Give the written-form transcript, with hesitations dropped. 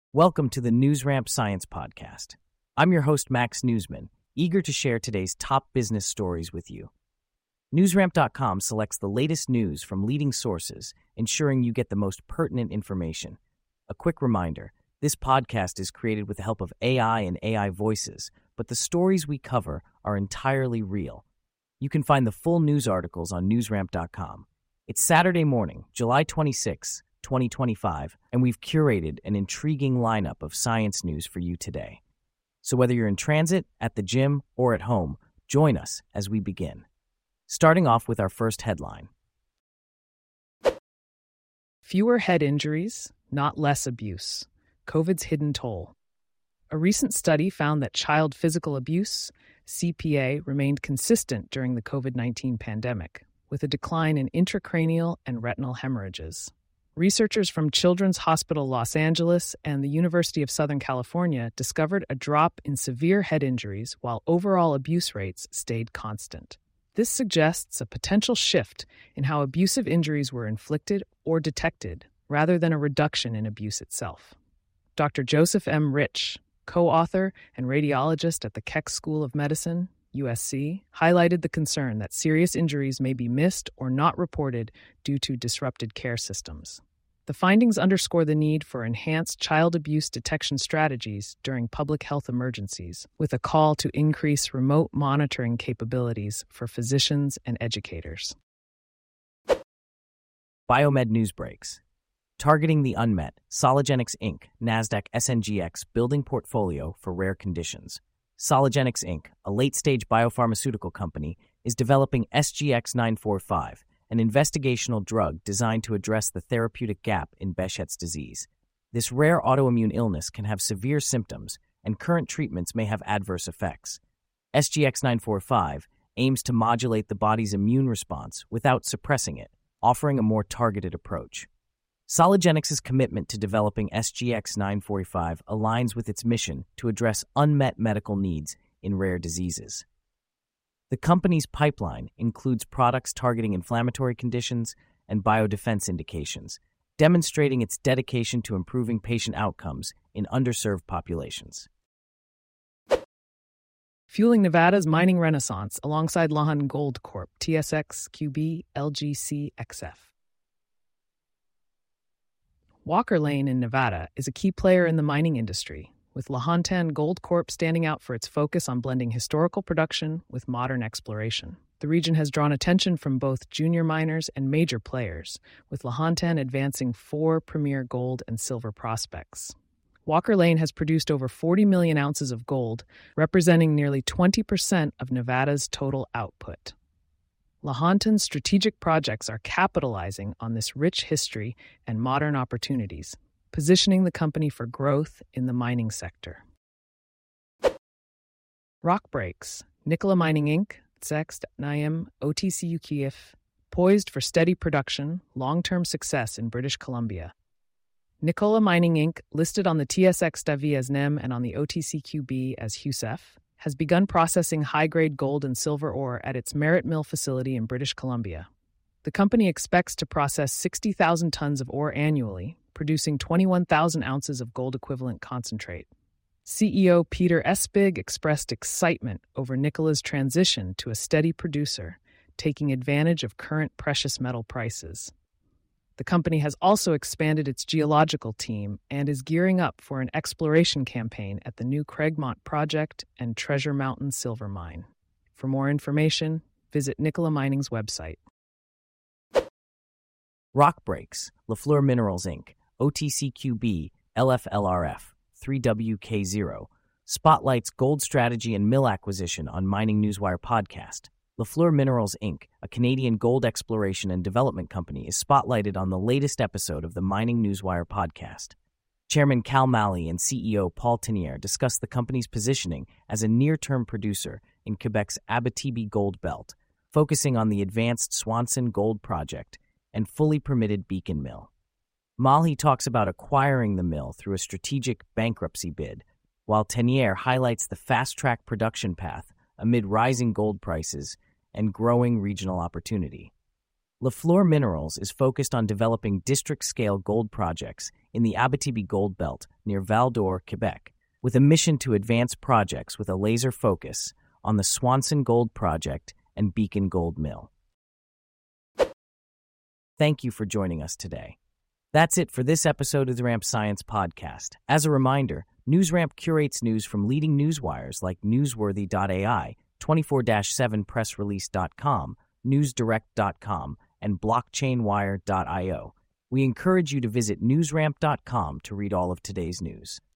Welcome to the NewsRamp Science Podcast. I'm your host, Max Newsman, eager to share today's top business stories with you. NewsRamp.com selects the latest news from leading sources, ensuring you get the most pertinent information. A quick reminder, this podcast is created with the help of AI and AI voices, but the stories we cover are entirely real. You can find the full news articles on NewsRamp.com. It's Saturday morning, July 26, 2025, and we've curated an intriguing lineup of science news for you today. So whether you're in transit, at the gym, or at home, join us as we begin. Starting off with our first headline. Fewer head injuries, not less abuse. COVID's hidden toll. A recent study found that child physical abuse, CPA, remained consistent during the COVID-19 pandemic, with a decline in intracranial and retinal hemorrhages. Researchers from Children's Hospital Los Angeles and the University of Southern California discovered a drop in severe head injuries while overall abuse rates stayed constant. This suggests a potential shift in how abusive injuries were inflicted or detected, rather than a reduction in abuse itself. Dr. Joseph M. Rich, co-author and radiologist at the Keck School of Medicine, USC, highlighted the concern that serious injuries may be missed or not reported due to disrupted care systems. The findings underscore the need for enhanced child abuse detection strategies during public health emergencies, with a call to increase remote monitoring capabilities for physicians and educators. Biomed News Breaks. Targeting the unmet, Sologenics Inc., NASDAQ SNGX building portfolio for rare conditions. Sologenics Inc., a late-stage biopharmaceutical company, is developing SGX-945, an investigational drug designed to address the therapeutic gap in Behçet's disease. This rare autoimmune illness can have severe symptoms, and current treatments may have adverse effects. SGX-945 aims to modulate the body's immune response without suppressing it, offering a more targeted approach. Sologenics' commitment to developing SGX-945 aligns with its mission to address unmet medical needs in rare diseases. The company's pipeline includes products targeting inflammatory conditions and biodefense indications, demonstrating its dedication to improving patient outcomes in underserved populations. Fueling Nevada's mining renaissance alongside Lahan Gold Corp, TSX, QB, LGC, XF. Walker Lane in Nevada is a key player in the mining industry, with Lahontan Gold Corp standing out for its focus on blending historical production with modern exploration. The region has drawn attention from both junior miners and major players, with Lahontan advancing 4 premier gold and silver prospects. Walker Lane has produced over 40 million ounces of gold, representing nearly 20% of Nevada's total output. Lahontan's strategic projects are capitalizing on this rich history and modern opportunities, positioning the company for growth in the mining sector. Rock Breaks, Nikola Mining Inc., Tsext, Naim, OTCU Kiev, poised for steady production, long-term success in British Columbia. Nikola Mining Inc., listed on the TSX Davy as NEM and on the OTCQB as HUSEF, has begun processing high-grade gold and silver ore at its Merritt Mill facility in British Columbia. The company expects to process 60,000 tons of ore annually, producing 21,000 ounces of gold-equivalent concentrate. CEO Peter Espig expressed excitement over Nikola's transition to a steady producer, taking advantage of current precious metal prices. The company has also expanded its geological team and is gearing up for an exploration campaign at the new Craigmont Project and Treasure Mountain Silver Mine. For more information, visit Nikola Mining's website. Rock Breaks, Lafleur Minerals Inc., OTCQB, LFLRF, 3WK0, spotlights gold strategy and mill acquisition on Mining Newswire podcast. Lafleur Minerals Inc., a Canadian gold exploration and development company, is spotlighted on the latest episode of the Mining Newswire podcast. Chairman Cal Malley and CEO Paul Tenier discussed the company's positioning as a near-term producer in Quebec's Abitibi Gold Belt, focusing on the advanced Swanson Gold Project and fully permitted Beacon Mill. Malley talks about acquiring the mill through a strategic bankruptcy bid, while Tenier highlights the fast-track production path amid rising gold prices and growing regional opportunity. Lafleur Minerals is focused on developing district-scale gold projects in the Abitibi Gold Belt near Val-d'Or, Quebec, with a mission to advance projects with a laser focus on the Swanson Gold Project and Beacon Gold Mill. Thank you for joining us today. That's it for this episode of the Ramp Science Podcast. As a reminder, NewsRamp curates news from leading newswires like Newsworthy.ai, 24/7pressrelease.com, NewsDirect.com, and BlockchainWire.io. We encourage you to visit newsramp.com to read all of today's news.